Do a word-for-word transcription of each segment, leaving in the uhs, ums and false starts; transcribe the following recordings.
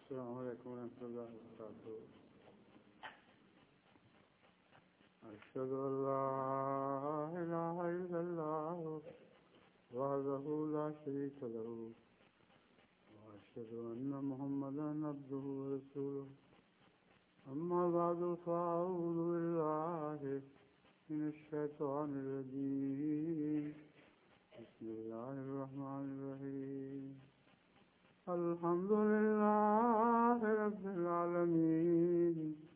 السلام علیکم ورحمۃ اللہ وبرکاتہ. اشهد ان لا اله الا الله وحده لا شريك له واشهد ان محمدا عبده ورسوله. اما بعد فاعوذ بالله من الشيطان الرجيم. بسم الله الرحمن الرحيم. الحمد لله رب العالمين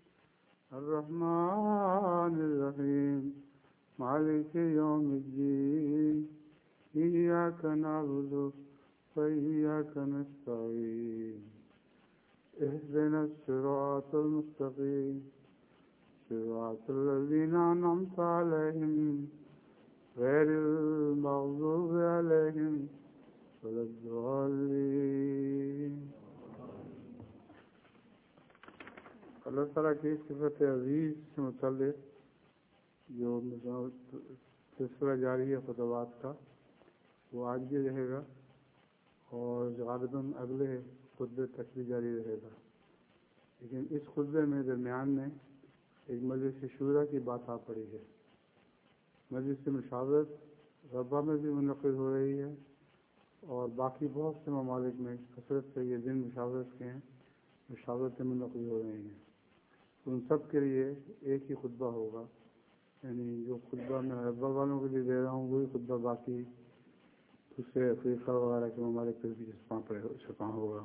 الرحمن الرحيم مالك يوم الدين. إياك نعبد وإياك نستعين. اهدنا الصراط المستقيم صراط الذين أنعمت عليهم غير المغضوب عليهم ولا الضالين. اللہ تعالیٰ کی صفت عزیز سے متعلق جو سلسلہ جاری ہے خطبات کا، وہ آج بھی رہے گا اور غالباً اگلے خطبے تک بھی جاری رہے گا. لیکن اس خطبے میں درمیان میں ایک مجلس شورا کی بات آ پڑی ہے. مجلس مشاورت ربا میں بھی منعقد ہو رہی ہے اور باقی بہت سے ممالک میں کثرت سے یہ دن مشاورت کے ہیں، مشاورتیں منعقد ہو رہی ہیں. ان سب کے لیے ایک ہی خطبہ ہوگا، یعنی جو خطبہ میں ربا والوں کے لیے دے رہا ہوں وہی خطبہ باقی دوسرے افریقہ وغیرہ کے ممالک پر بھی چھپا ہوگا.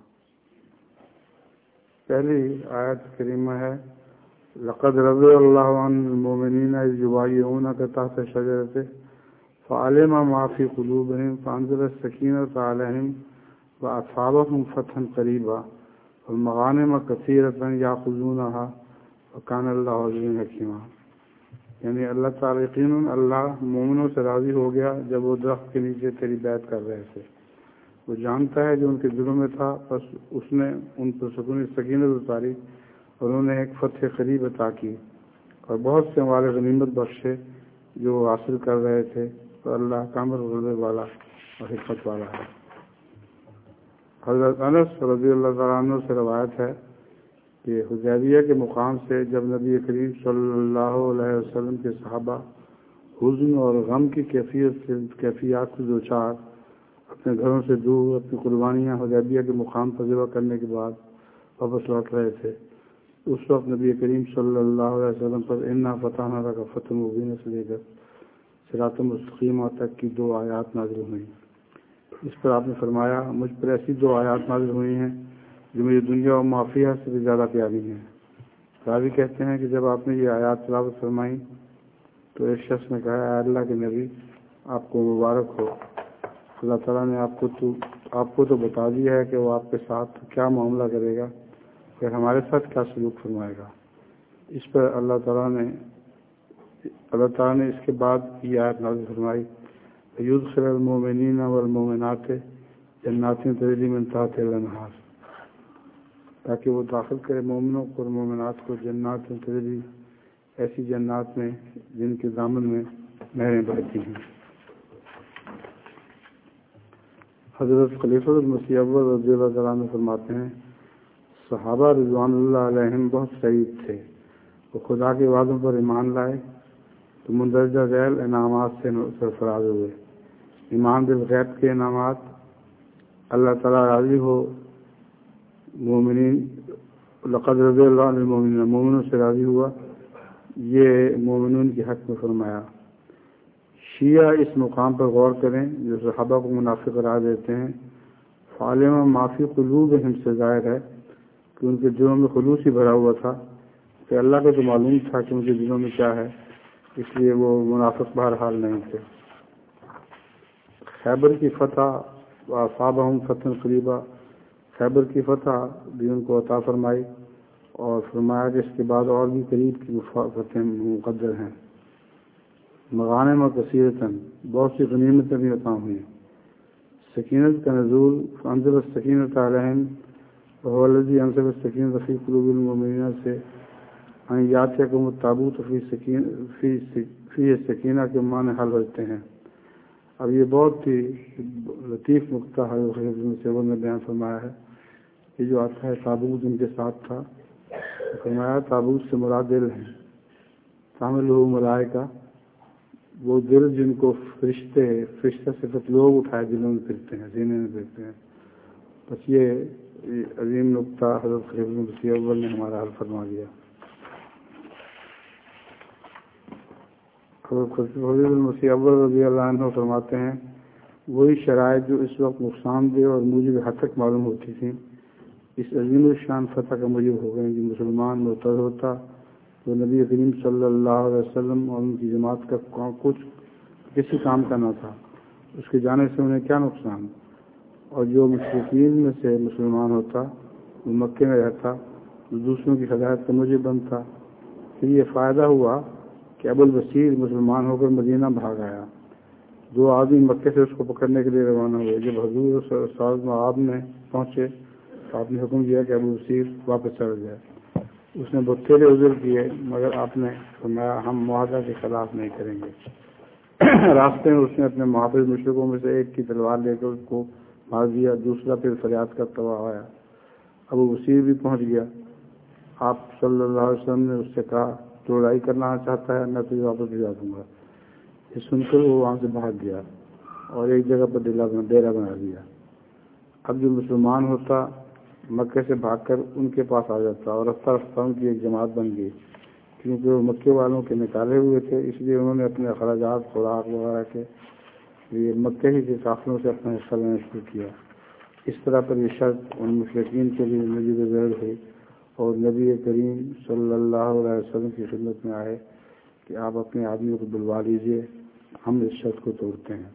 پہلی آیت کریمہ ہے لقد رضي الله عن المؤمنين إذ يبايعونك تحت الشجرة فعلم ما في قلوبهم فأنزل السكينة عليهم وأصابهم فتحا قريبا والمغانم كثيرة يأخذونها وكان الله عزيزا حكيما. یعنی اللہ تعالی یقیناً اللہ مومنوں سے راضی ہو گیا جب وہ درخت کے نیچے تیری بیعت کر رہے تھے. وہ جانتا ہے جو ان کے دلوں میں تھا، بس اس نے ان پر سکون سکینت اتاری اور انہوں نے ایک فتح قریب عطا کی اور بہت سے ہمارے غنیمت بخشے جو وہ حاصل کر رہے تھے. تو اللہ کامل غلبے والا اور حکمت والا ہے. حضرت انس رضی اللہ تعالیٰ عنہ سے روایت ہے کہ حدیبیہ کے مقام سے جب نبی کریم صلی اللہ علیہ وسلم کے صحابہ حزن اور غم کی کیفیت سے کیفیات سے دوچار اپنے گھروں سے دور اپنی قربانیاں حدیبیہ کے مقام پر ذبح کرنے کے بعد واپس لوٹ رہے تھے، اس وقت نبی کریم صلی اللہ علیہ وسلم پر انا فتحنا لک فتحا مبینا سے لے کر صراط مستقیمہ تک کی دو آیات نازل ہوئیں. اس پر آپ نے فرمایا مجھ پر ایسی دو آیات نازل ہوئی ہیں جو مجھے دنیا و معافیہ سے بھی زیادہ پیاری ہیں. راوی کہتے ہیں کہ جب آپ نے یہ آیات تلاوت فرمائی تو ایک شخص نے کہا اے اللہ کے نبی آپ کو مبارک ہو، اللہ تعالیٰ نے آپ کو تو آپ کو تو بتا دیا ہے کہ وہ آپ کے ساتھ کیا معاملہ کرے گا، پھر ہمارے ساتھ کیا سلوک فرمائے گا. اس پر اللہ تعالیٰ نے اللہ تعالیٰ نے اس کے بعد یہ آیت نازل فرمائی یدخل المؤمنین والمؤمنات جنات تجری من تحتها الانہار، تاکہ وہ داخل کرے مومنوں کو اور مومنات کو جنات تجری، ایسی جنات میں جن کے دامن میں نہریں بہتی ہیں. حضرت خلیفہ المسیح اول رضی اللہ تعالیٰ عنہ فرماتے ہیں صحابہ رضوان اللہ علیہم بہت شہید تھے. وہ خدا کے وعدوں پر ایمان لائے تو مندرجہ ذیل انعامات سے سرفراز ہوئے. ایمان بالغیب کے انعامات، اللہ تعالیٰ راضی ہو، مومنین لقد رضی اللہ عن المؤمنین، مومنوں سے راضی ہوا، یہ مومنون کے حق میں فرمایا. شیعہ اس مقام پر غور کریں جو صحابہ کو منافق قرار دیتے ہیں. فعلم ما فی قلوبہم سے ظاہر ہے کہ ان کے دلوں میں خلوص ہی بھرا ہوا تھا کہ اللہ کو تو معلوم تھا کہ ان کے دلوں میں کیا ہے، اس لیے وہ منافق بہرحال نہیں تھے. خیبر کی فتح واصابہم فتح قریبا، خیبر کی فتح بھی ان کو عطا فرمائی اور فرمایا کہ اس کے بعد اور بھی قریب کی فتح مقدر ہیں. مغانم و کثیرتاً، بہت سی غنیمتیں بھی عطا ہوئیں. سکینت کا نزول انزل السکینۃ علیہم وهو الذی انزل السکینۃ فی قلوب المؤمنین سے ان یاتیکم التابوت فی سکین فی فی سکینہ کے معنی حل ہوتے ہیں. اب یہ بہت ہی لطیف نقطہ ہے سے نے بیان فرمایا ہے یہ جو آتا ہے تابوت ان کے ساتھ تھا، فرمایا تابوت سے مراد دل ہیں، شامل ہو ملائکہ، وہ دل جن کو فرشتے فرشتہ صفت لوگ اٹھائے دلوں میں پھرتے ہیں، سینے میں پھرتے ہیں۔ بس یہ عظیم نقطہ حضرت خلیفہ مسیح اول نے ہمارا حل فرما دیا۔ حضرت خلیفہ مسیح اول رضی اللہ عنہ فرماتے ہیں وہی شرائط جو اس وقت نقصان دہ اور موجب ہتک معلوم ہوتی تھیں، اس عظیم الشان فتح کا موجب ہو گئے کہ مسلمان معتد ہوتا تو نبی کریم صلی اللہ علیہ وسلم اور ان کی جماعت کا کچھ کسی کام کا نہ تھا، اس کے جانے سے انہیں کیا نقصان، اور جو مشرکین میں سے مسلمان ہوتا وہ مکے میں رہتا تو دوسروں کی ہدایت کا موجب بنتا۔ پھر یہ فائدہ ہوا کہ ابو البصیر مسلمان ہو کر مدینہ بھاگ آیا۔ دو آدمی مکے سے اس کو پکڑنے کے لیے روانہ ہوئے۔ جب حضور صلی اللہ علیہ وسلم آپ نے پہنچے تو آپ نے حکم دیا کہ ابو البصیر واپس چل جائے۔ اس نے بتھیرے عذر کیے، مگر آپ نے فرمایا ہم معاہدہ کے خلاف نہیں کریں گے۔ راستے میں اس نے اپنے محافظ مشرکوں میں سے ایک کی تلوار لے کر اس کو مار دیا، دوسرا پھر فریاد کرتا ہوا آیا۔ ابو بصیر بھی پہنچ گیا۔ آپ صلی اللہ علیہ وسلم نے اس سے کہا تو لڑائی کرنا چاہتا ہے، میں تجھے واپس بھجا دوں گا۔ یہ سن کر وہ وہاں سے بھاگ گیا اور ایک جگہ پر ڈیرا بنا دیا۔ اب جو مسلمان ہوتا مکے سے بھاگ کر ان کے پاس آ جاتا اور رفتہ رفتہ ان کی ایک جماعت بن گئی، کیونکہ وہ مکے والوں کے نکالے ہوئے تھے، اس لیے انہوں نے اپنے اخراجات خوراک وغیرہ کے لیے مکے ہی کے قافلوں سے اپنا حصہ لینا شروع کیا۔ اس طرح پر یہ شرط ان مشرکین کے لیے موجود ذیل ہوئی اور نبی کریم صلی اللہ علیہ وسلم کی خدمت میں آئے کہ آپ اپنے آدمیوں کو بلوا لیجیے، ہم اس شرط کو توڑتے ہیں۔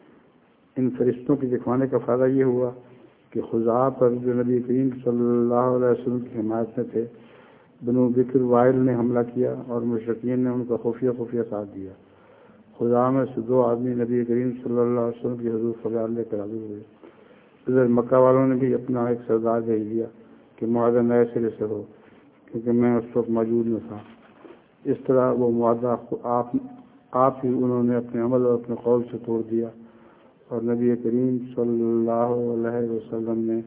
ان فرشتوں کے دکھوانے کا فائدہ یہ ہوا کہ خزاعہ پر جو نبی کریم صلی اللہ علیہ وسلم کی حمایت میں تھے، بنو بکر وائل نے حملہ کیا اور مشرکین نے ان کا خفیہ خفیہ ساتھ دیا۔ خزاعہ میں سے دو آدمی نبی کریم صلی اللہ علیہ وسلم کی حضور فریاد لے کر حاضر ہوئے۔ ادھر مکہ والوں نے بھی اپنا ایک سردار بھیج دیا کہ معاہدہ نئے سرے سے ہو، کیونکہ میں اس وقت موجود نہ تھا۔ اس طرح وہ معاہدہ آپ آپ ہی انہوں نے اپنے عمل اور اپنے قول سے توڑ دیا، اور نبی کریم صلی اللہ علیہ وسلم نے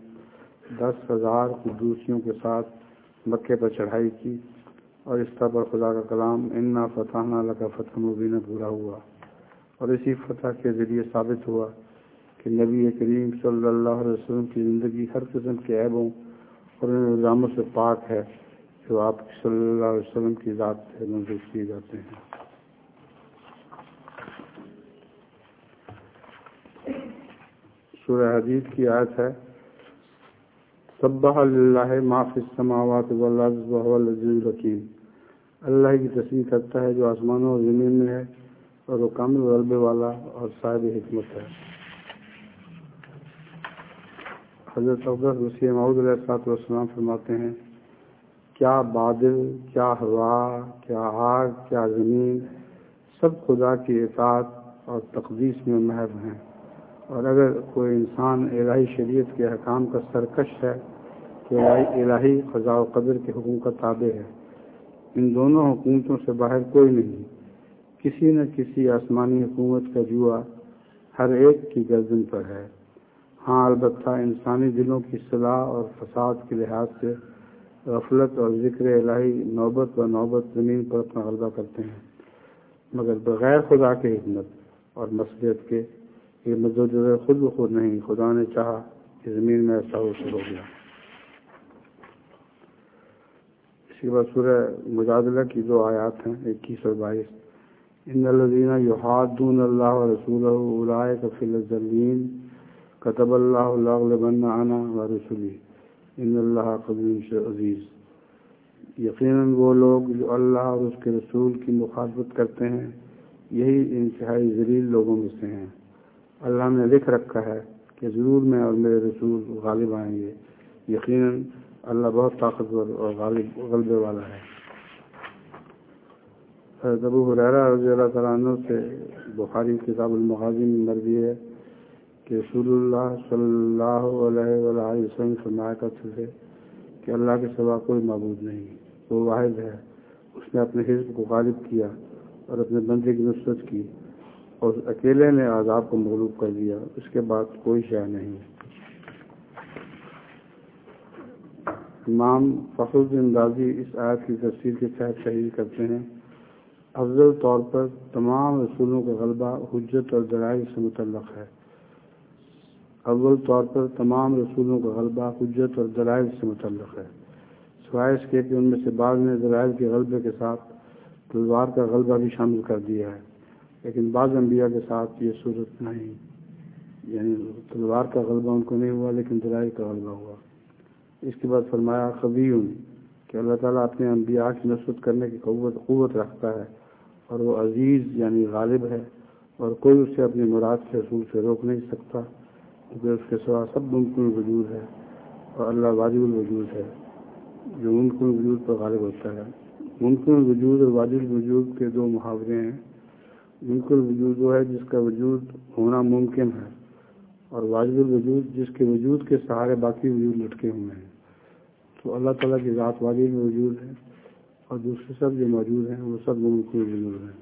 دس ہزار قدوسیوں کے ساتھ مکے پر چڑھائی کی، اور اس طرح پر خدا کا کلام انا فتحنا لک فتحا مبینا پورا ہوا، اور اسی فتح کے ذریعے ثابت ہوا کہ نبی کریم صلی اللہ علیہ وسلم کی زندگی ہر قسم کے عیبوں اور الزاموں سے پاک ہے جو آپ صلی اللہ علیہ وسلم کی ذات سے منسوخ کیے جاتے ہیں۔ سورہ حدید کی آیت ہے سبح للہ ما فی السماوات والارض وهو العزیز الحکیم۔ اللہ کی تسبیح کرتا ہے جو آسمانوں اور زمین میں ہے، اور وہ کامل غلبے والا اور صاحب حکمت ہے۔ حضرت عبداللہ مسیح موعود علیہ الصلوۃ والسلام فرماتے ہیں کیا بادل، کیا ہوا، کیا آگ، کیا زمین، سب خدا کی اطاعت اور تقدیس میں محو ہیں، اور اگر کوئی انسان الہی شریعت کے احکام کا سرکش ہے تو الہی قضاء و قدر کے حکم کا تابع ہے۔ ان دونوں حکومتوں سے باہر کوئی نہیں، کسی نہ کسی آسمانی حکومت کا جوا ہر ایک کی گردن پر ہے۔ ہاں البتہ انسانی دلوں کی صلاح اور فساد کے لحاظ سے غفلت اور ذکر الہی نوبت و نوبت زمین پر اپنا غلبہ کرتے ہیں، مگر بغیر خدا کے حکمت اور مصلحت کے یہ مدد خود بخود نہیں، خدا نے چاہا کہ زمین میں ایسا ہو ہو گیا۔ اس کے بعد سورہ مجادلہ کی دو آیات ہیں، اکیس اور بائیس۔ ان الذین یحادون اللہ ورسولہ اولئک فی الاذلین کتب اللہ لاغلبن انا ورسلی ان اللہ قوی عزیز۔ یقیناً وہ لوگ جو اللہ اور اس کے رسول کی مخالفت کرتے ہیں یہی انتہائی ذلیل لوگوں میں سے ہیں۔ اللہ نے لکھ رکھا ہے کہ ضرور میں اور میرے رسول غالب آئیں گے، یقیناً اللہ بہت طاقتور اور غالب غلبے والا ہے۔ حضرت ابو ہریرہ رضی اللہ تعالیٰ عنہ سے بخاری کتاب المغازی میں مروی ہے کہ رسول اللہ صلی اللہ علیہ وآلہ وسلم فرمایا کرتے تھے کہ اللہ کے سوا کوئی معبود نہیں، وہ واحد ہے، اس نے اپنے حزب کو غالب کیا اور اپنے بندے کی نصرت کی، اور اکیلے نے عذاب کو مغلوب کر دیا، اس کے بعد کوئی شے نہیں۔ امام فخر الدین رازی اس آیت کی تفسیر کے تحت تحریر کرتے ہیں، افضل طور پر تمام رسولوں کا غلبہ حجت اور دلائل سے متعلق ہے۔ اول طور پر تمام رسولوں کا غلبہ حجت اور دلائل سے متعلق ہے، سوائے اس کے کہ ان میں سے بعض نے دلائل کے غلبے کے ساتھ تلوار کا غلبہ بھی شامل کر دیا ہے، لیکن بعض انبیاء کے ساتھ یہ صورت نہیں، یعنی تلوار کا غلبہ ان کو نہیں ہوا لیکن دلائل کا غلبہ ہوا۔ اس کے بعد فرمایا قویٌ کہ اللہ تعالیٰ اپنے انبیاء کی نصرت کرنے کی قوت قوت رکھتا ہے، اور وہ عزیز یعنی غالب ہے، اور کوئی اسے اپنی مراد کے حصول سے روک نہیں سکتا، کیونکہ اس کے سوا سب ممکن الوجود ہے، اور اللہ واجب الوجود ہے جو ممکن الوجود پر غالب ہوتا ہے۔ ممکن الوجود اور واجب الوجود کے دو محاورے ہیں۔ ممکن الوجود وہ ہے جس کا وجود ہونا ممکن ہے، اور واجب الوجود جس کے وجود کے سہارے باقی وجود لٹکے ہوئے ہیں۔ تو اللہ تعالیٰ کی ذات واجب الوجود ہے، اور دوسرے سب جو موجود ہیں وہ سب ممکن الوجود ہیں۔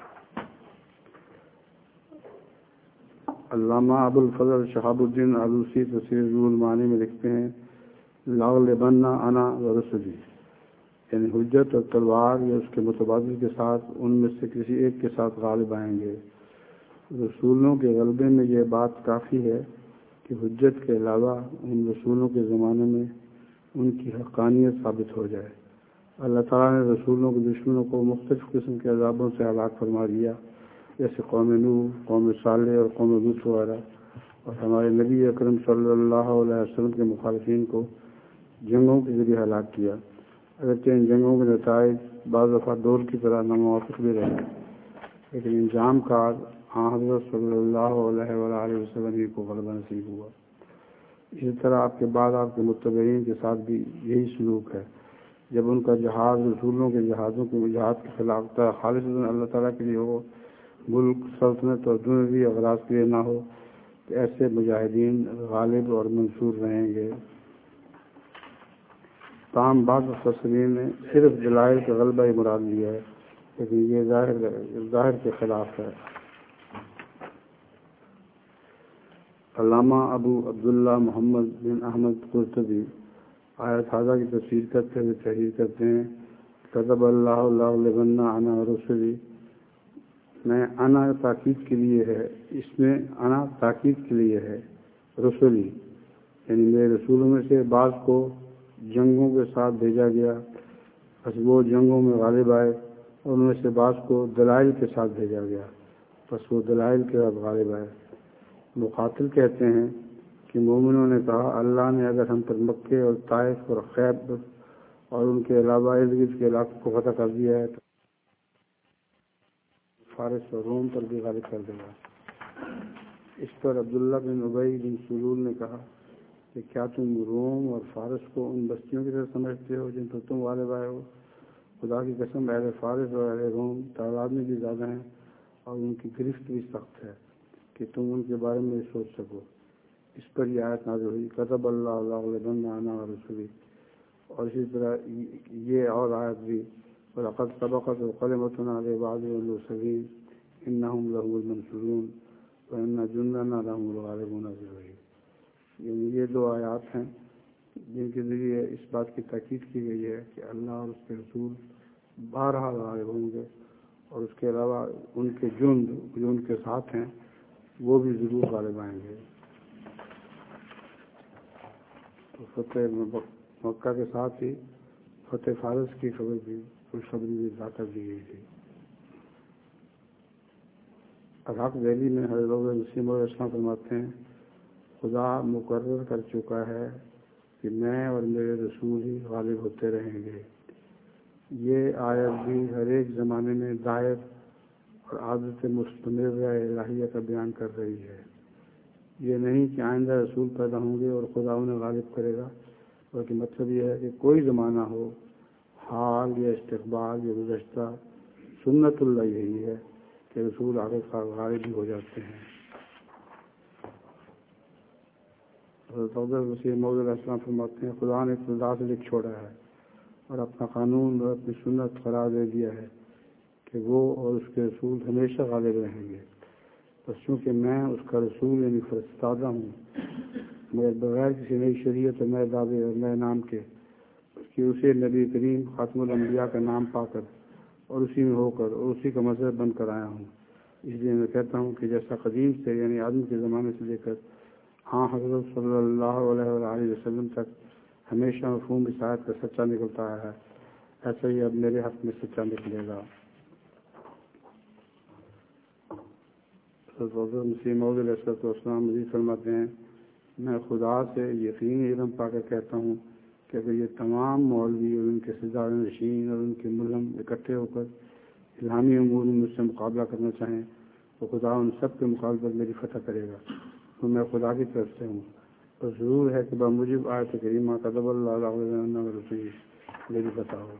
علامہ ابو الفضل شہاب الدین آلوسی تفسیر روح المعانی میں لکھتے ہیں، لاغلبن انا ورسلی، یعنی حجت اور تلوار یا اس کے متبادل کے ساتھ ان میں سے کسی ایک کے ساتھ غالب آئیں گے۔ رسولوں کے غلبے میں یہ بات کافی ہے کہ حجت کے علاوہ ان رسولوں کے زمانے میں ان کی حقانیت ثابت ہو جائے۔ اللہ تعالیٰ نے رسولوں کے دشمنوں کو مختلف قسم کے عذابوں سے ہلاک فرما دیا، جیسے قوم نوح، قوم صالح اور قوم لوط وغیرہ، اور ہمارے نبی اکرم صلی اللہ علیہ وسلم کے مخالفین کو جنگوں کے ذریعے ہلاک کیا، اگرچہ ان جنگوں کے نتائج بعض دفعہ دور کی طرح ناموافق بھی رہے، لیکن انجام کار حضرت صلی اللہ علیہ وآلہ وسلم ہی کو غلبہ نصیب ہوا۔ اسی طرح آپ کے بعد آپ کے متبعین کے ساتھ بھی یہی سلوک ہے۔ جب ان کا جہاد رسولوں کے جہازوں کے جہاد کے خلاف خالص اللہ تعالیٰ کے لیے ہو، ملک، سلطنت اور دنیاوی اغراض کے لیے نہ ہو، تو ایسے مجاہدین غالب اور منصور رہیں گے۔ تاہم بعض مفسرین نے صرف دلائل کا غلبہ ہی مراد لیا ہے، لیکن یہ ظاہر ظاہر کے خلاف ہے۔ علامہ ابو عبداللہ محمد بن احمد قرطبی آیت ہذا کی تفسیر کرتے ہوئے تحریر کرتے ہیں، کتب اللہ لاغلبن انا ورسلی، میں انا تاکید کے لیے ہے، اس میں انا تاکید کے لیے ہے، رسولی یعنی میرے رسولوں میں سے بعض کو جنگوں کے ساتھ بھیجا گیا، بس وہ جنگوں میں غالب آئے، اور ان میں سے بعض کو دلائل کے ساتھ بھیجا گیا، بس وہ دلائل کے ساتھ غالب آئے۔ مقاتل کہتے ہیں کہ مومنوں نے کہا، اللہ نے اگر ہم پر مکے اور طائف اور خیبر اور ان کے علاوہ ارد گرد کے علاقوں کو فتح کر دیا ہے تو فارس اور روم پر بھی غالب کر دے گا۔ اس پر عبداللہ بن ابی بن سلول نے کہا کہ کیا تم روم اور فارس کو ان بستیوں کی طرح سمجھتے ہو جن پر تم غالب آئے ہو؟ خدا کی قسم، اہل فارس اور اہل روم تعداد میں بھی زیادہ ہیں، اور ان کی گرفت بھی سخت ہے کہ تم ان کے بارے میں سوچ سکو۔ اس پر یہ آیت نازل ہوئی، کتب اللہ لاغلبن انا ورسلی، اور اسی طرح یہ اور آیت بھی، وَلَقَدْ سَبَقَتْ كَلِمَتُنَا لِعِبَادِنَا الْمُرْسَلِينَ إِنَّهُمْ لَهُمُ الْمَنْصُورُونَ وَإِنَّ جُندَنَا لَهُمُ الْغَالِبُونَ ظِلْوَهِ۔ یعنی یہ دو آیات ہیں جن کے ذریعے اس بات کی تاکید کی گئی ہے کہ اللہ اور اس کے رسول بہرحال غالب ہوں گے، اور اس کے علاوہ ان کے جند جو ان کے ساتھ ہیں وہ بھی ضرور غالب آئیں گے۔ تو فتح مکہ کے ساتھ ہی فتح فارس کی خبر بھی خوشخبری بھی ادا کر دی گئی تھی۔ الحق دہلی میں حضرت مسیم علیہ السلام فرماتے ہیں، خدا مقرر کر چکا ہے کہ میں اور میرے رسول ہی غالب ہوتے رہیں گے۔ یہ آیت بھی ہر ایک زمانے میں دائر اور عادت مستمرہ الہیہ کا بیان کر رہی ہے۔ یہ نہیں کہ آئندہ رسول پیدا ہوں گے اور خدا انہیں غالب کرے گا، بلکہ مطلب یہ ہے کہ کوئی زمانہ ہو، حال یا استقبال یا گزشتہ، سنت اللہ یہی ہے کہ رسول آخر غالب بھی ہو جاتے ہیں۔ حضرت مسیح موعود علیہ السلام فرماتے ہیں، خدا نے ابتدا سے لکھ چھوڑا ہے اور اپنا قانون اور اپنی سنت قرار دے دیا ہے کہ وہ اور اس کے رسول ہمیشہ غالب رہیں گے۔ بس چونکہ میں اس کا رسول یعنی فرستادہ ہوں، مگر بغیر کسی نئی شریعت اور نئے دعوے اور نئے نام کے کہ اسے نبی کریم خاتم الانبیاء کا نام پا کر اور اسی میں ہو کر اور اسی کا مذہب بن کر آیا ہوں۔ اس لیے میں کہتا ہوں کہ جیسا قدیم سے یعنی آدم کے زمانے سے لے کر ہاں حضرت صلی اللہ علیہ وآلہ وسلم تک ہمیشہ مفہوم رسالت کا سچا نکلتا آیا ہے، ایسا ہی اب میرے حق میں سچا نکلے گا۔ حضرت مسیح موعود علیہ السلام مزید فرماتے ہیں، میں خدا سے یقینی علم پا کر کہتا ہوں کہ اگر یہ تمام مولوی اور ان کے سزا نشین اور ان کے ملم اکٹھے ہو کر الہامی امور میں مجھ سے مقابلہ کرنا چاہیں تو خدا ان سب کے مقابلے پر میری فتح کرے گا، تو میں خدا کی طرف سے ہوں۔ اور ضرور ہے کہ بموجب آیت کریمہ قدب اللہ علیہ رسول میری فتح ہو۔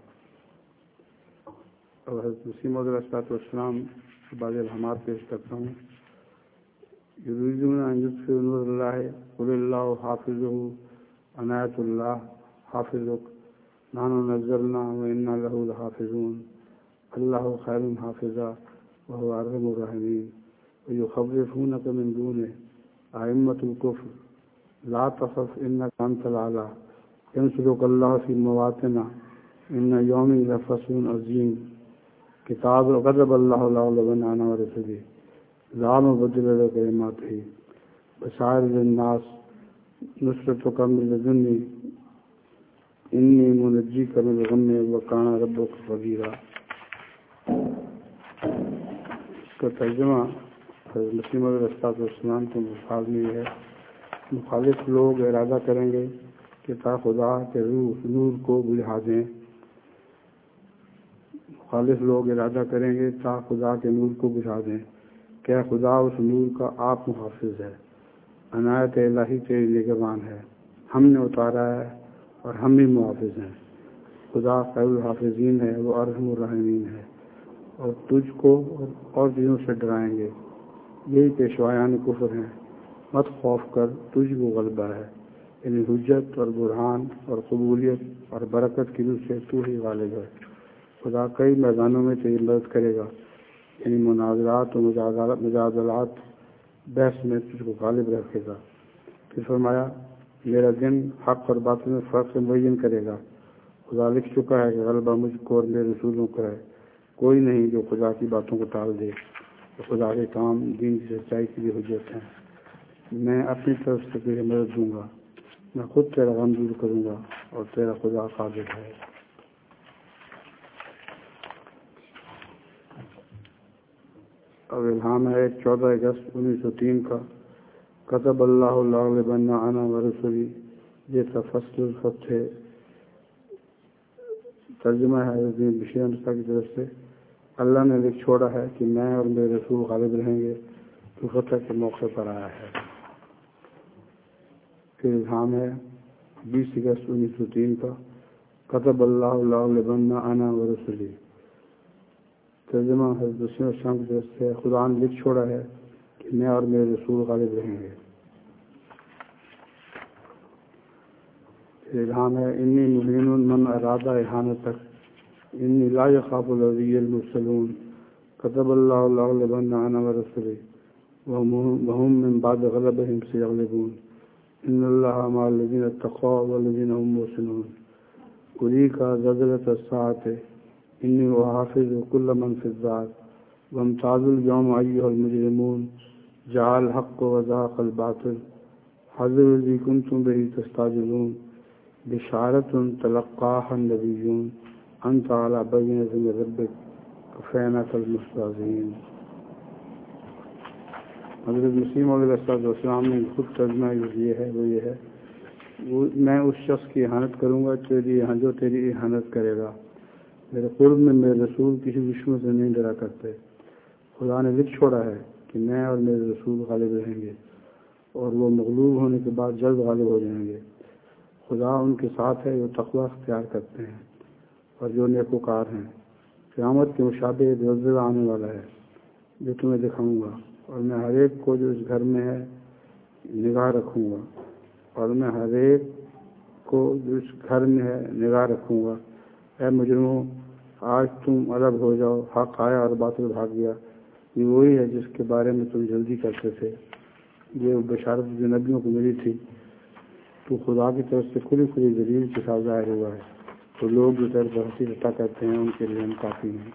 اور حضرت مسیح موعود علیہ السلام کے بعض الہامات پیش کرتا ہوں۔ یریدون ان یطفئوا نور اللہ قل اللہ حافظہ عنایت اللہ حافظک نحن نزلنا وانا لہ لحافظون اللہ خیر حافظا وهو ارحم الراحمین ویخوفونک من دونہ ائمة الکفر لا تخف انک انت الاعلی ینصرک اللہ فی مواطن ان یومی لفصل عظیم کتاب غضب اللہ لغلبن انا ورسلہ لا مبدل لکلماتہ بشائر للناس نصرتک من لدنی انی منجیک من الغم وکان ربک قدیرا۔ اس کا ترجمہ حضرت مسیح موعود علیہ السلام کے الفاظ میں یہ ہے، مخالف لوگ ارادہ کریں گے کہ تا خدا کے روح نور کو بجھا دیں مخالف لوگ ارادہ کریں گے تا خدا کے نور کو بجھا دیں، کیا خدا اس نور کا آپ محافظ ہے، عنایت الہی تیری نگہبان ہے، ہم نے اتارا ہے اور ہم بھی محافظ ہیں، خدا خیر الحافظین ہے، وہ ارحم الراحمین ہے، اور تجھ کو اور چیزوں سے ڈرائیں گے، یہی پیشوایان کفر ہیں، مت خوف کر تجھ کو غلبہ ہے، یعنی حجت اور برہان اور قبولیت اور برکت کی روح سے تو ہی غالب ہے۔ خدا کئی میدانوں میں تیری مدد کرے گا، یعنی مناظرات اور مجادلات بحث میں تجھ کو غالب رکھے گا۔ پھر فرمایا، میرا دن حق اور باطل میں فرق سے معین کرے گا، خدا لکھ چکا ہے کہ غلبہ مجھ کو اور میرے رسولوں کا ہے، کوئی نہیں جو خدا کی باتوں کو ٹال دے، تو خدا کے کام دین کی سچائی کے لیے حجت ہیں۔ میں اپنی طرف سے تجھے مدد دوں گا، میں خود تیرا غم دور کروں گا اور تیرا خدا قادر ہے۔ اب الہام ہے چودہ اگست انیس سو تین کا، کتب اللہ لأغلبن انا ورسلی، یہ تھا فصل الفتح۔ ترجمہ ہے حضرت بشیر نصرہ کی طرف سے، اللہ نے لکھ چھوڑا ہے کہ میں اور میرے رسول غالب رہیں گے، تو فتح کے موقع پر آیا ہے۔ پھر الہام ہے بیس اگست انیس سو تین کا، کتب اللہ لأغلبن انا ورسلی۔ ترجمہ حضرت بشیر نصرہ کی طرف سے، خدا نے لکھ چھوڑا ہے کہ میں اور میرے رسول غالب رہیں گے۔ الہام ہے انی مہین من ارادہ احانتک انی لا یخاف الذی المرسلون کتب اللہ لأغلبن انا ورسلی وهم من بعد غلبهم سیغلبون ان اللہ مع الذین اتقوا والذین هم محسنون اریک زلزلۃ الساعۃ انی احافظ کل من فی الدار وامتاز اليوم ایھا المجرمون جاء الحق وزهق الباطل حذر الذی کنتم به تستعجلون بشارت تلقاها النبیون انت علی بینۃ من ربک کفیناک المستہزئین۔ حضرت مسیح موعود علیہ السلام نے خود ترجمہ یہ ہے وہ یہ ہے وہ میں اس شخص کی احانت کروں گا تیری جو تیری احانت کرے گا، میرے قرب میں میرے رسول کسی دشمن سے نہیں ڈرا کرتے۔ خدا نے لکھ چھوڑا ہے کہ میں اور میرے رسول غالب رہیں گے اور وہ مغلوب ہونے کے بعد جلد غالب ہو جائیں گے۔ خدا ان کے ساتھ ہے جو تقوی اختیار کرتے ہیں اور جو نیکوکار ہیں۔ قیامت کے مشابہ زلزلہ آنے والا ہے جو تمہیں دکھاؤں گا، اور میں ہر ایک کو جو اس گھر میں ہے نگاہ رکھوں گا، اور میں ہر ایک کو جو اس گھر میں ہے نگاہ رکھوں گا۔ اے مجرموں، آج تم الگ ہو جاؤ، حق آیا اور باطل بھاگ گیا۔ یہ وہی ہے جس کے بارے میں تم جلدی کرتے تھے، یہ بشارت جو نبیوں کو ملی تھی، تو خدا کی طرف سے کھلی کھلی دلیل کے ساتھ ظاہر ہوا ہے۔ تو لوگ جو در بحثی رٹا کرتے ہیں ان کے لیے ہم کافی ہیں.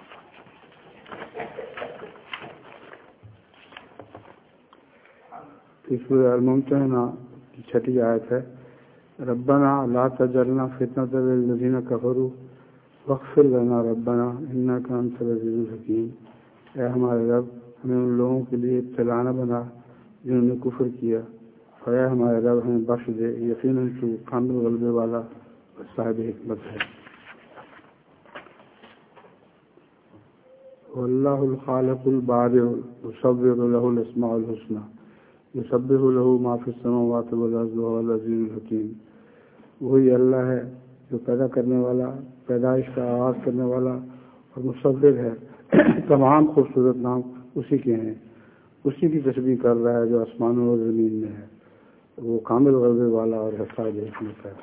سورہ الممتحنہ کی چھٹی آیت ہے ربنا لا تجعلنا فتنة للذین کفروا واغفر لنا ربنا انک انت العزیز الحکیم. اے ہمارے رب ہمیں ان لوگوں کے لیے ابتلا نہ بنا جنہوں نے کفر کیا، اور اے ہمارے رب ہمیں بخش دے، یقیناً تو کامل غلبے والا اور صاحب حکمت ہے. واللہ الخالق البارئ المصور له الاسماء الحسنى یسبح له ما فی السماوات والارض وهو العزیز الحکیم. وہی اللہ ہے جو پیدا کرنے والا، پیدائش کا آغاز کرنے والا اور مصور ہے. تمام خوبصورت نام اسی کے ہیں. اسی کی تسبیح کر رہا ہے جو آسمانوں اور زمین میں ہے. وہ کامل غلبے والا اور صاحب حکمت ہے.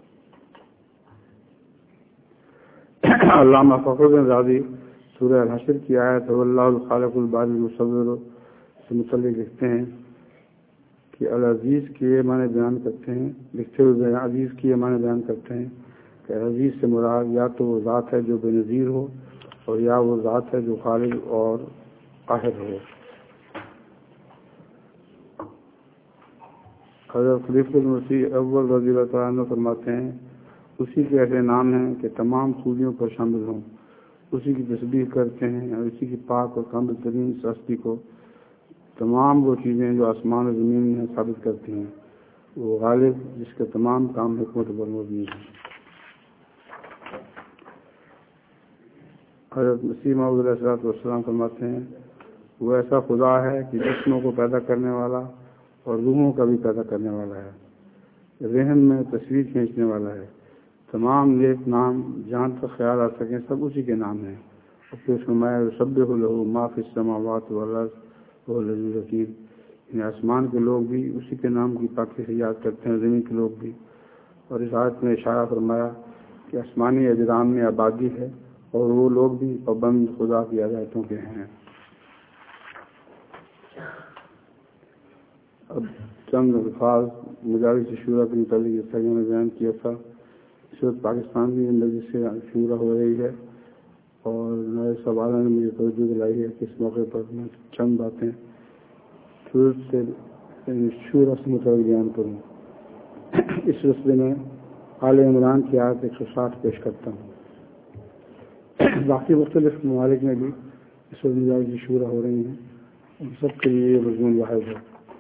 علامہ فخر الدین رازی سورہ الحشر کی آیت واللہ الخالق البارئ المصور سے متعلق لکھتے ہیں کہ العزیز کی یہ معنی بیان کرتے ہیں لکھتے ہوئے عزیز کی یہ معنی بیان کرتے ہیں کہ عزیز سے مراد یا تو وہ ذات ہے جو بے نظیر ہو اور یا وہ ذات ہے جو خالق اور قاہر ہو. حضرت خلیفۃ المسیح اول رضی اللہ تعالیٰ عنہ فرماتے ہیں اسی کے ایسے نام ہیں کہ تمام خوبیوں پر شامل ہوں. اسی کی تسبیح کرتے ہیں اور اسی کی پاک اور کامل ترین ہستی کو تمام وہ چیزیں جو آسمان و زمین میں ثابت کرتی ہیں. وہ غالب جس کے تمام کام حکمت پر مبنی ہیں. حضرت مسیح موعود علیہ الصلوۃ والسلام فرماتے ہیں وہ ایسا خدا ہے کہ جسموں کو پیدا کرنے والا اور روحوں کا بھی پیدا کرنے والا ہے. ذہن میں تصویر کھینچنے والا ہے. تمام نیک نام جہاں تک خیال آ سکیں سب اسی کے نام ہیں. اور پھر فرمایا یسبح لہ ما فی السماوات والارض وهو العزیز الحکیم. یعنی آسمان کے لوگ بھی اسی کے نام کی پاکی سے یاد کرتے ہیں، زمین کے لوگ بھی. اور اس آیت میں اشارہ فرمایا کہ آسمانی اجرام میں آبادی ہے اور وہ لوگ بھی پابند خدا کی ہدایتوں کے ہیں. اب چند الفاظ مجالس شورا کے متعلق جیسا کہ میں نے بیان کیا تھا اس وقت پاکستان کی زندگی سے شورا ہو رہی ہے اور نئے سوالوں نے مجھے توجہ دلائی ہے کہ اس موقع پر میں چند باتیں سے شورا سے متعلق بیان کروں. اس سلسلے میں آل عمران کی آیت ایک سو ساٹھ پیش کرتا ہوں. باقی مختلف ممالک میں بھی اس وقت مجالس شورا ہو رہی ہیں، ان سب کے لیے یہ مضمون واحد ہے.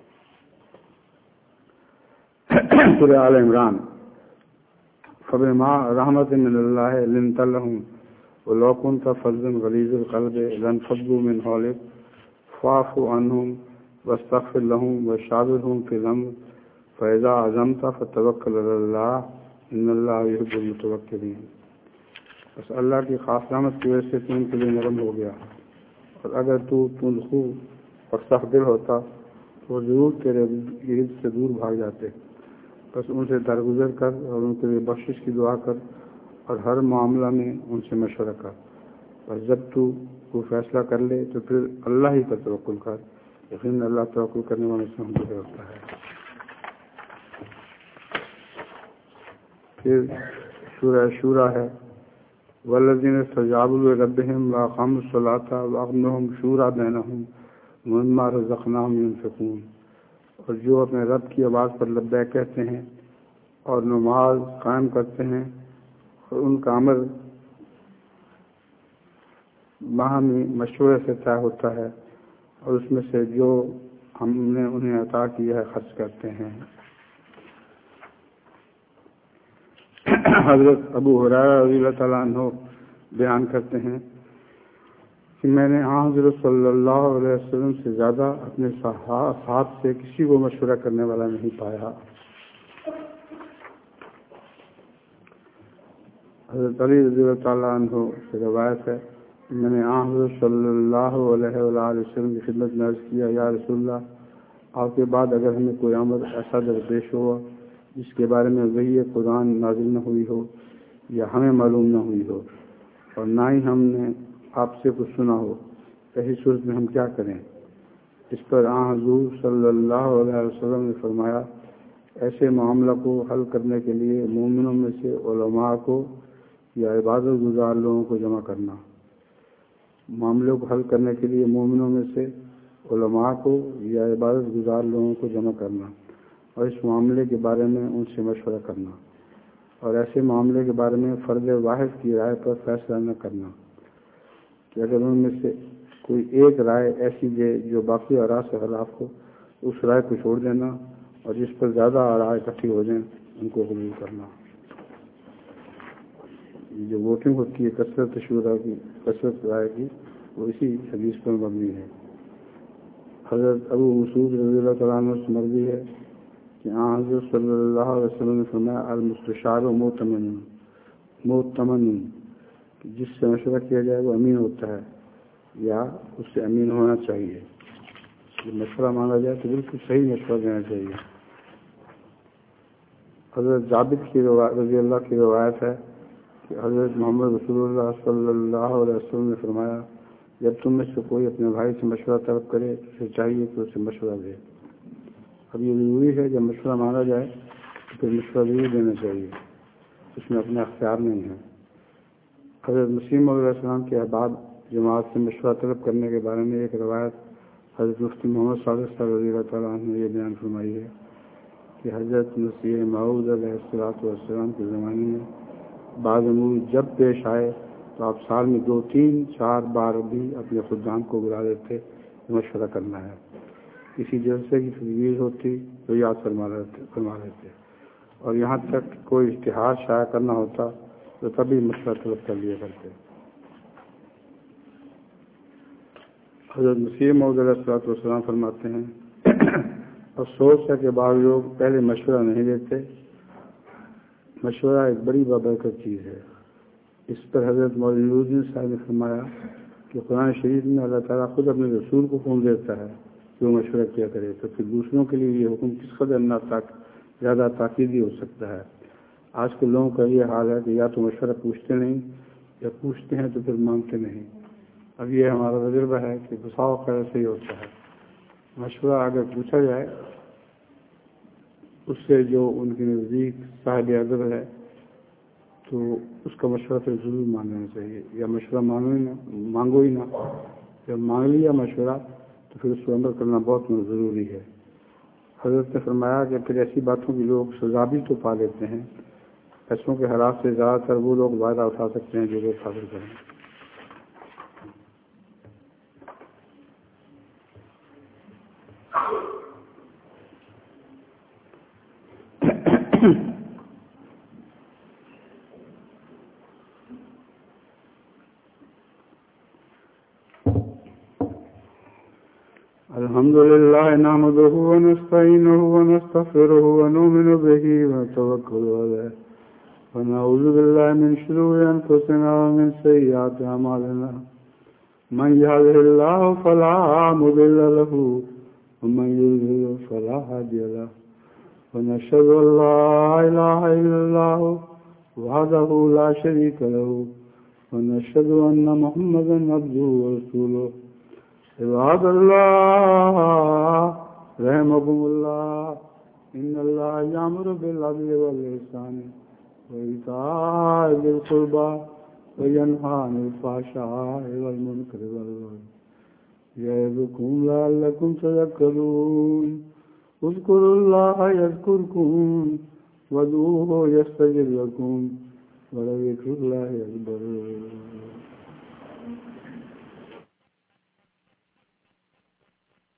سورہ آل عمران فبما رحمت من اللہ لنت لهم ولو كنت فظا غلیظ القلب لانفضوا من حولك فاعف عنهم واستغفر لهم وشاورهم في الامر فاذا عزمت فتوکل علی اللہ ان اللہ یحب المتوکلین. بس اللہ کی خاص رحمت کی وجہ سے تو ان کے لیے نرم ہو گیا، اور اگر تو تندخو اور سخت دل ہوتا تو ضرور تیرے گرد سے دور بھاگ جاتے. بس ان سے درگزر کر اور ان کے لیے بخشش کی دعا کر اور ہر معاملہ میں ان سے مشورہ کر. بس جب تو وہ فیصلہ کر لے تو پھر اللہ ہی پر توکل کر، یقیناً اللہ توکل کرنے والوں سے ہم سے ہوتا ہے. پھر سورہ شورا ہے والذین استجابوا لربهم واقاموا الصلاة وامرهم شورى بینہم ومما رزقناہم ينفقون. اور جو اپنے رب کی آواز پر لبیک کہتے ہیں اور نماز قائم کرتے ہیں اور ان کا عمل باہمی مشورے سے طے ہوتا ہے اور اس میں سے جو ہم نے انہیں عطا کیا ہے خرچ کرتے ہیں. حضرت ابو ہریرہ رضی اللہ تعالیٰ عنہ بیان کرتے ہیں کہ میں نے حضرت صلی اللہ علیہ وسلم سے زیادہ اپنے صحابہ سے کسی کو مشورہ کرنے والا نہیں پایا. حضرت علی رضی اللہ تعالیٰ عنہ سے روایت ہے میں نے حضرت صلی اللہ علیہ وآلہ وسلم کی خدمت میں عرض کیا یا رسول اللہ آپ کے بعد اگر ہمیں کوئی عمل ایسا درپیش ہوا جس کے بارے میں وحی قرآن نازل نہ ہوئی ہو یا ہمیں معلوم نہ ہوئی ہو اور نہ ہی ہم نے آپ سے کچھ سنا ہو، ایسی صورت میں ہم کیا کریں؟ اس پر آن حضور صلی اللہ علیہ وسلم نے فرمایا ایسے معاملہ کو حل کرنے کے لیے مومنوں میں سے علماء کو یا عبادت گزار لوگوں کو جمع کرنا، معاملوں کو حل کرنے کے لیے مومنوں میں سے علماء کو یا عبادت گزار لوگوں کو جمع کرنا اور اس معاملے کے بارے میں ان سے مشورہ کرنا، اور ایسے معاملے کے بارے میں فرد واحد کی رائے پر فیصلہ نہ کرنا کہ اگر ان میں سے کوئی ایک رائے ایسی دے جو باقی آراء سے خلاف ہو، اس رائے کو چھوڑ دینا، اور جس پر زیادہ آراء اکٹھی ہو جائیں ان کو قبول کرنا۔ جو ووٹنگ ہوتی ہے کثرت شورا کی، کثرت رائے کی، وہ اسی حدیث پر مبنی ہے۔ حضرت ابو مسعود رضی اللہ تعالیٰ عنہ سے مروی ہے کہ آن حضرت صلی اللہ علیہ وسلم نے فرمایا المستشار و مؤتمن مؤتمن جس سے مشورہ کیا جائے وہ امین ہوتا ہے یا اس سے امین ہونا چاہیے۔ جب مشورہ مانگا جائے تو بالکل صحیح مشورہ دینا چاہیے۔ حضرت جابر کی روایت رضی اللہ کی روایت ہے کہ حضرت محمد رسول اللہ صلی اللہ علیہ وسلم نے فرمایا جب تم میں سے کوئی اپنے بھائی سے مشورہ طلب کرے تو اسے چاہیے کہ اسے مشورہ دے۔ اب یہ ضروری ہے جب مشورہ مانگا جائے تو پھر مشورہ ضرور دینا چاہیے، اس میں اپنا اختیار نہیں ہے۔ حضرت مسیم علیہ السلام کے احباب جماعت سے مشورہ طلب کرنے کے بارے میں ایک روایت حضرت مفتی محمد صادق صاحب رضی اللہ تعالیٰ عنہ نے یہ بیان فرمائی ہے کہ حضرت مسیح موعود علیہ الصلوۃ والسلام کے زمانے میں بعض امور جب پیش آئے تو آپ سال میں دو تین چار بار بھی اپنے خدام کو بلا دیتے مشورہ کرنا ہے۔ کسی جلسے کی تجویز ہوتی تو یاد فرما لیتے فرما لیتے اور یہاں تک کوئی اشتہار شائع کرنا ہوتا تو تبھی مشورہ طلب کر لیا کرتے۔ حضرت مسیح موعود علیہ الصلوۃ والسلام فرماتے ہیں افسوس ہے کہ بعض لوگ پہلے مشورہ نہیں دیتے۔ مشورہ ایک بڑی بابرکت چیز ہے۔ اس پر حضرت مولانا نورالدین صاحب نے فرمایا کہ قرآن شریف میں اللہ تعالیٰ خود اپنے رسول کو حکم دیتا ہے کہ وہ مشورہ کیا کرے، تو پھر دوسروں کے لیے یہ حکم کس قدر نہ تاک زیادہ تاکیدی ہو سکتا ہے۔ آج کے لوگوں کا یہ حال ہے کہ یا تو مشورہ پوچھتے نہیں یا پوچھتے ہیں تو پھر مانگتے نہیں۔ اب یہ ہمارا تجربہ ہے کہ بسا اوقات ایسے ہی ہوتا ہے، مشورہ اگر پوچھا جائے اس سے جو ان کے نزدیک صاحب ادب ہے تو اس کا مشورہ پھر ضرور مان لینا چاہیے، یا مشورہ مانگو ہی نہ مانگو ہی نہ جب مانگ لیا مشورہ تو پھر اس کو عمل کرنا بہت ضروری ہے۔ حضرت نے فرمایا کہ پھر ایسی باتوں کی لوگ سزا بھی تو پا لیتے ہیں۔ پیسوں کے حرام سے زیادہ تر وہ لوگ فائدہ اٹھا سکتے ہیں جو لوگ حاصل کریں۔ الحمد لله نحمده ونستعينه ونستغفره ونؤمن به ونتوكل عليه ونعوذ بالله من شرور أنفسنا ومن سيئات أعمالنا من يهده الله فلا مضل له ومن يضلل فلا هادي له ونشهد أن لا إله إلا الله وحده لا شريك له ونشهد أن محمدا عبده ورسوله عباد اللہ رحمكم اللہ ان اللہ یامر بالعدل والإحسان وإیتاء ذی القربى وینہی عن الفحشاء والمنکر والبغی یعظکم لعلکم تذکرون اذکروا اللہ یذکرکم وادعوہ یستجب لکم ولذکر اللہ اکبر۔